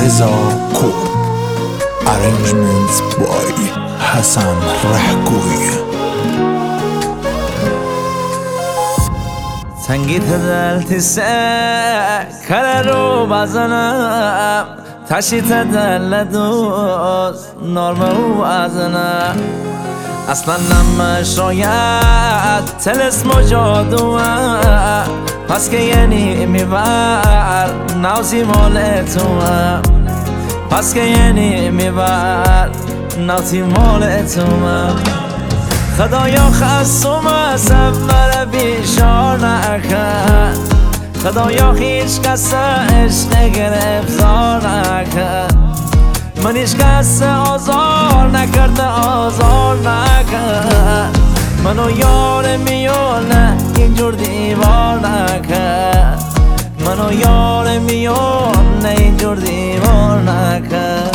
رضا کور. Arrangements by حسن رحگوی. سنگیت دلتیسه کل رو بزنم تشیت دل دوست نرمه و ازنم اصلا نمشاید تلسم و جادوم پس که یعنی میبر نوزی مال توم پس که یعنی میبر نوزی مال توم خدایا خستم سفر بیشار نکن خدایا هیچ کس عشق گرفتار نکن من هیچ کس آزار نکرده آزار نکن منو یار میونه اینجور دیوار نکن منو یار میونه اینجور دیوار نکن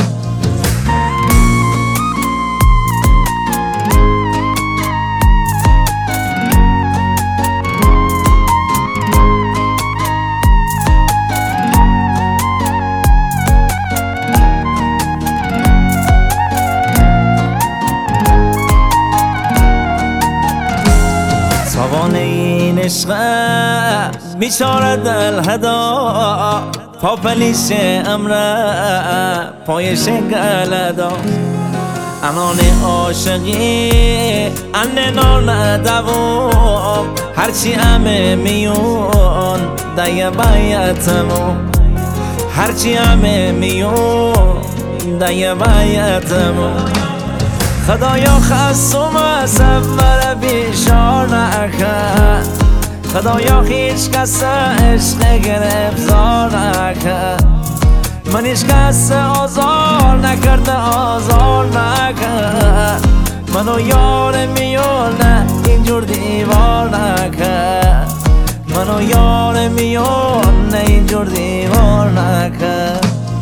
سوانه این عشق بیچاره دل هدا پاپلیش امره پایش گلدا انان عاشقی انه نان دوام هرچی همه میون دیگه بایتمو هرچی همه میون دیگه بایتمو خدایا خستم سفر بیشار نکن خدایا هیچ کس عشق گرفتار نکن من هیچ کس آزار نکرده آزار نکن منو یار میونه اینجور دیوار نکن منو یار میونه اینجور دیوار نکن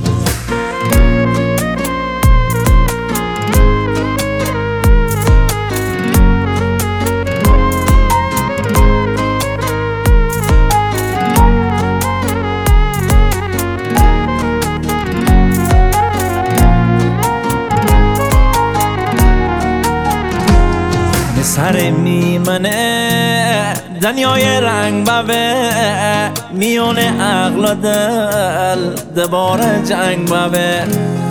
سر میمنه دنیای رنگ ببه میونه عقل و دل دبار جنگ ببه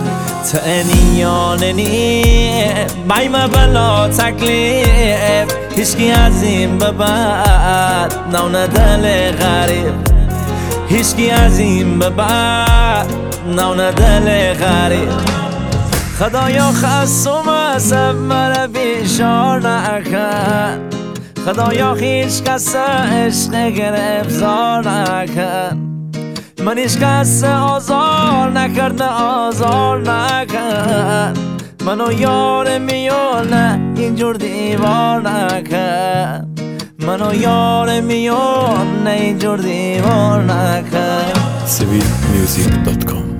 تنیاننی بایم بلا تکلیف هیچکی از این به بعد نون دل غریب هیچکی از این به بعد نون دل غریب خدایا خستم سفر بیشار نکن خدایا هیچ کس عشق گرفتار نکن من هیچ کس آزار نکرده آزار نکن منو یار میونه اینجور دیوار نکن منو یار میونه اینجور دیوار نکن civilmusic.com